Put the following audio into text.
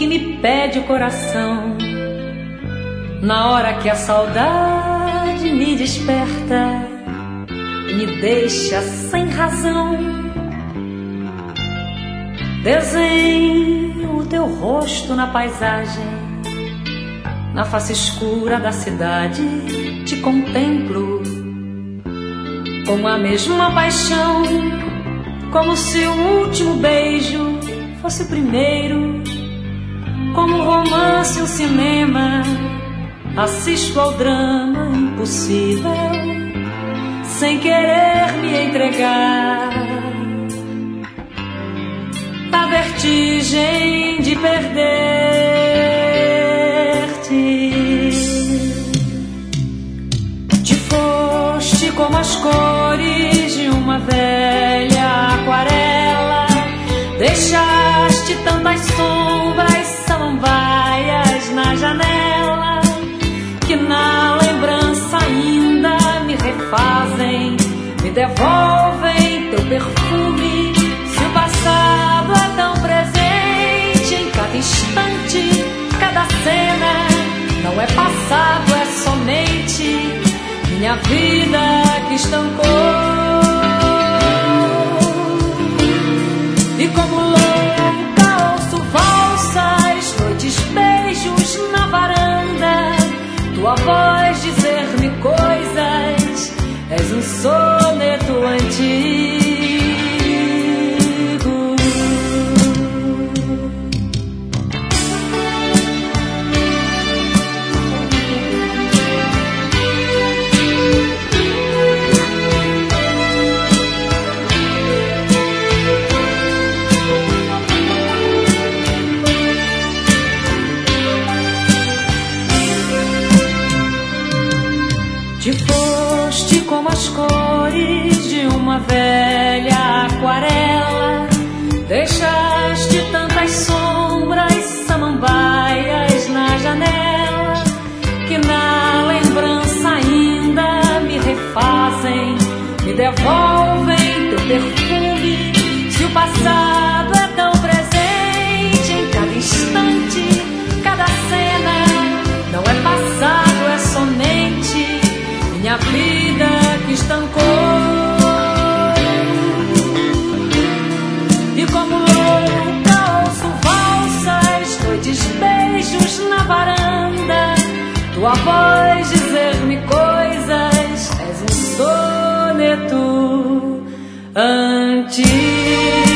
que me pede o coração, na hora que a saudade me desperta e me deixa sem razão. Desenho o teu rosto na paisagem, na face escura da cidade te contemplo com a mesma paixão, como se o último beijo fosse o primeiro. Como um romance, um cinema, assisto ao drama impossível, sem querer me entregar a vertigem de perder-te. Te foste como as cores de uma velha aquarela, deixaste tantas sombras samambaias na janela, que na lembrança ainda me refazem, me devolvem teu perfume. Se o passado é tão presente em cada instante, cada cena, não é passado, é somente minha vida que estancou. E como louca ouço valsas, noites, beijos na varanda, tua voz dizer-me coisas, és um soneto antigo. Te foste como as cores de uma velha aquarela, deixaste tantas sombras samambaias na janela, que na lembrança ainda me refazem, me devolvem teu perfume. Se o passado é tão presente em cada instante, cada cena, não é passado, é somente minha vida que estancou. E como louca ouço valsas, noites, beijos na varanda, tua voz dizer-me coisas, és um soneto antigo.